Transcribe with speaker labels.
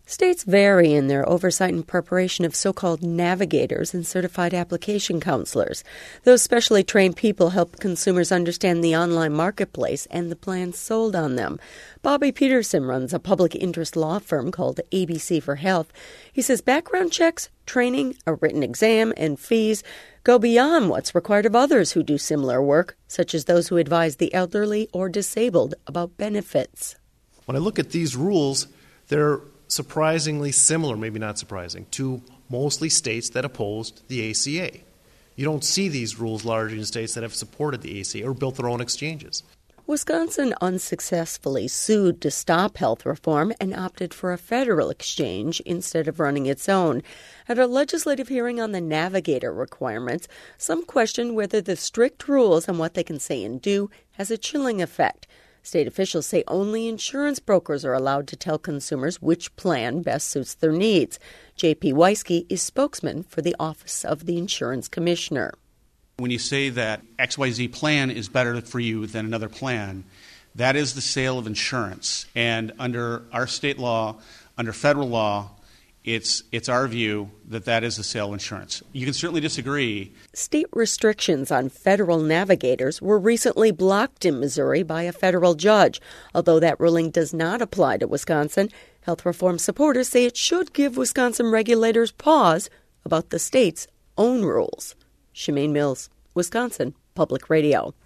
Speaker 1: States vary in their oversight and preparation of so-called navigators and certified application counselors. Those specially trained people help consumers understand the online marketplace and the plans sold on them. Bobby Peterson runs a public interest law firm called ABC for Health. He says background checks, training, a written exam, and fees go beyond what's required of others who do similar work, such as those who advise the elderly or disabled about benefits.
Speaker 2: When I look at these rules, they're surprisingly similar, maybe not surprising, to mostly states that opposed the ACA. You don't see these rules largely in states that have supported the ACA or built their own exchanges.
Speaker 1: Wisconsin unsuccessfully sued to stop health reform and opted for a federal exchange instead of running its own. At a legislative hearing on the Navigator requirements, some questioned whether the strict rules on what they can say and do has a chilling effect. State officials say only insurance brokers are allowed to tell consumers which plan best suits their needs. J.P. Weisky is spokesman for the Office of the Insurance Commissioner.
Speaker 3: When you say that XYZ plan is better for you than another plan, that is the sale of insurance. And under our state law, under federal law, it's our view that that is the sale of insurance. You can certainly disagree.
Speaker 1: State restrictions on federal navigators were recently blocked in Missouri by a federal judge. Although that ruling does not apply to Wisconsin, health reform supporters say it should give Wisconsin regulators pause about the state's own rules. Shemaine Mills, Wisconsin Public Radio.